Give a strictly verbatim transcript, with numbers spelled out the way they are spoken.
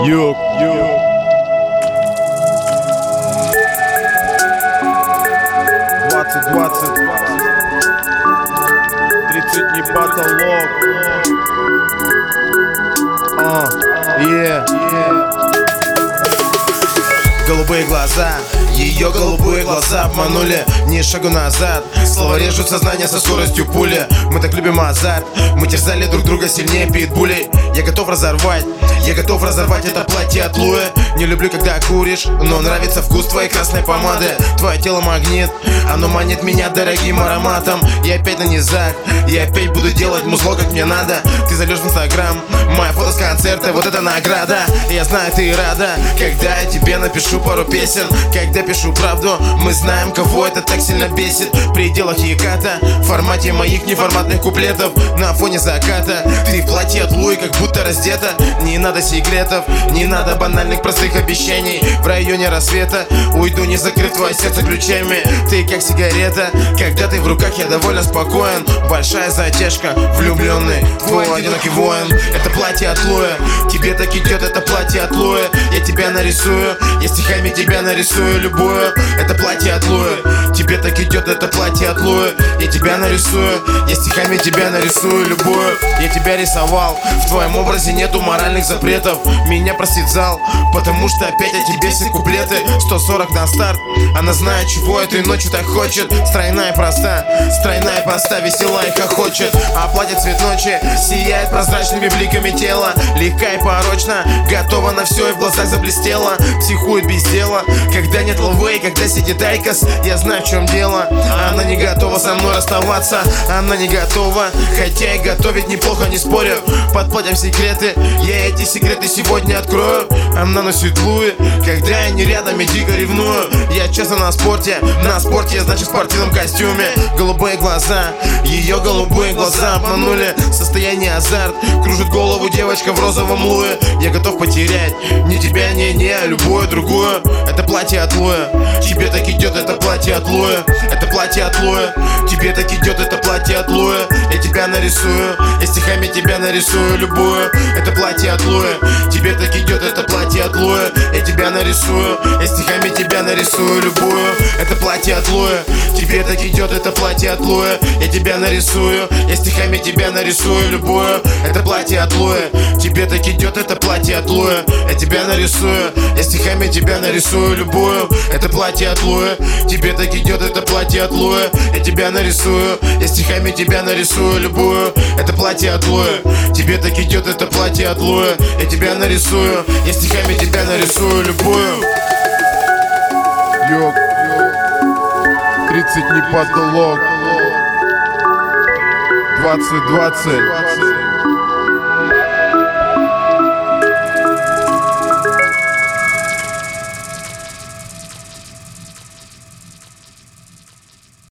Юг, юг. двадцать двадцать тридцать не потолок. А, yeah, yeah. Голубые глаза, ее голубые глаза обманули. Ни шагу назад, слова режут сознание со скоростью пули. Мы так любим азарт, мы терзали друг друга сильнее питбулей. Я готов разорвать, я готов разорвать это платье от Луи. Не люблю, когда куришь, но нравится вкус твоей красной помады. Твое тело магнит, оно манит меня дорогим ароматом. Я опять на низах, я опять буду делать музло, как мне надо. Ты зальешь в инстаграм, моя фото с концерта, вот это награда. Я знаю, ты рада, когда я тебе напишу пару песен. Когда пишу правду, мы знаем, кого это так сильно бесит. В пределах Яката, в формате моих неформатных куплетов. На фоне заката, ты в платье от Луи, как будто раздета. Не надо секретов, не надо банальных простых обещаний. В районе рассвета уйду, не закрыв твое сердце ключами. Ты как сигарета, когда ты в руках, я довольно спокоен. Большая затяжка, влюбленный, твой одинокий воин. Это платье от Луи, тебе так идет это платье от Луи. Я тебя нарисую, я стихами тебя нарисую любую. Это платье от Луи, тебе так идет это платье от Луи. Я тебя нарисую, я стихами тебя нарисую любую. Я тебя рисовал, в твоем образе нету моральных запретов. Меня простит зал, потому что опять о тебе все куплеты. Сто сорок на старт, она знает, чего этой ночью так хочет. Стройная и проста, стройная поста, весела и хохочет. А платье цвет ночи сияет прозрачными бликами тела. Легка и порочна, готова на все и в глазах заблестела. Психует без дела, когда нет лвы и когда сидит Айкос. Я знаю, в чем дело, она не готова со мной расставаться. Она не готова, хотя и готовить неплохо, не спорю. Под платьем секреты, я эти секреты сегодня открою. Она носит Луи, когда я не рядом и дико ревную. Я часто на спорте, на спорте, значит в спортивном костюме. Голубые глаза, ее голубые глаза обманули. Состояние азарт, кружит голову девочка в розовом Луи. Я готов потерять не тебя, не, не, а любую другую. Это платье от Луи, тебе так идет это платье от Луи. Это платье от Луи, тебе так идет это платье от Луи. Я тебя нарисую, я стихами тебя нарисую любую. Это платье от Луи, тебе так идет это платье от Луи. Я тебя нарисую, я стихами тебя нарисую любую. Это платье от Луи, тебе так идет это платье от Луи. Я тебя нарисую, я стихами тебя нарисую любую. Это платье от Луи, тебе так идет это платье от Луи. Я тебя нарисую, я стихами тебя нарисую любую. Это платье от Луи, тебе так идет это платье от Луи. Я тебя нарисую, я стихами тебя нарисую любую. Это платье от Луи, тебе так идет это платье от Луи. Я тебя нарисую, я стихами тебя нарисую любую. Юг, тридцать не потолок. двадцать двадцать